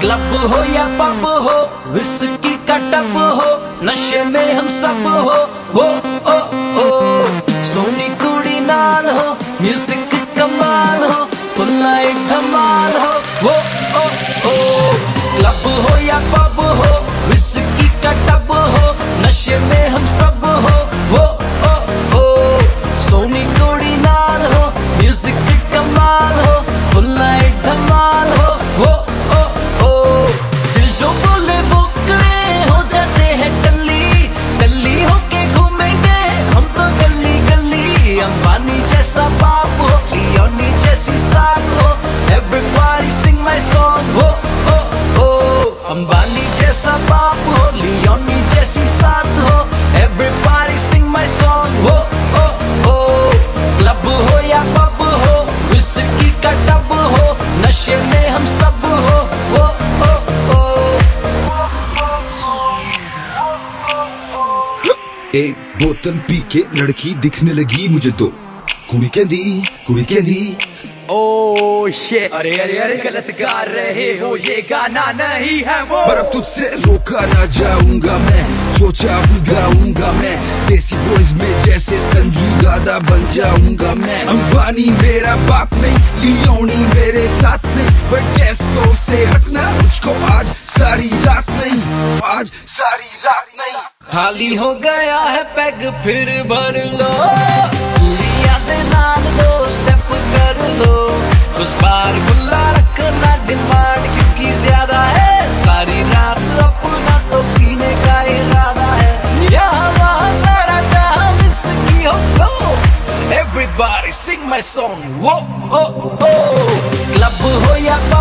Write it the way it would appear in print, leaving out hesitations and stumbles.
Club हो या pub हो, विस्की का टब हो, नशे में हम सब हो। वो ओ ओ सोनी कुड़ी नाल हो, म्यूजिक कमाल हो, फुल नाइट धमाल हो। वो ओ ओ क्लब हो या पब हो, विस्की का टब हो, नशे में हम सब हो। वो ओ ओ सोनी कुड़ी नाल हो, म्यूजिक कमाल हो, फुल नाइट धमाल हो। वो ओ ओ दिल जो बोले वो करे, हो जाते हैं टल्ली टल्ली होके घूमेंगे हम तो गली गली। अंबानी जैसा बाप हो, लियोनी जैसी साथ हो, एवरीबॉडी सिंग माय सॉन्ग। वो ओ ओ अंबानी जैसा बाप हो, लियोनी जैसी साथ हो, एवरीबॉडी सिंग माय सॉन्ग। वो ओ ओ क्लब हो या पब हो, विस्की का टब हो, नशे में हम सब हो। वो ओ ओ एक बोतल पी के लड़की दिखने लगी मुझे तो, कुड़ी कहती ओ शिट, अरे अरे अरे गलत गा रहे हो, ये गाना नहीं है वो। पर अब तुझसे रोका ना जाऊंगा मैं, जो चाहूँ गाऊंगा मैं, देसी बॉयज में जैसे संजू दादा बन जाऊंगा मैं। अंबानी मेरा बाप नहीं, लियोनी मेरे साथ नहीं, पर गैसों से हटना मुझको आज सारी रात नहीं, आज सारी रात नहीं। खाली हो गया है पैग फिर भर लो, दुनिया से नाल दो स्टेप कर लो, उस बार खुला रखना डिमांड क्योंकि ज्यादा है, सारी रात अपना तो पीने का इरादा है। यहाँ वहाँ सारा जहाँ विस्की हो लो, एवरीबॉडी सिंग माय सॉन्ग। वो ओ ओ क्लब हो या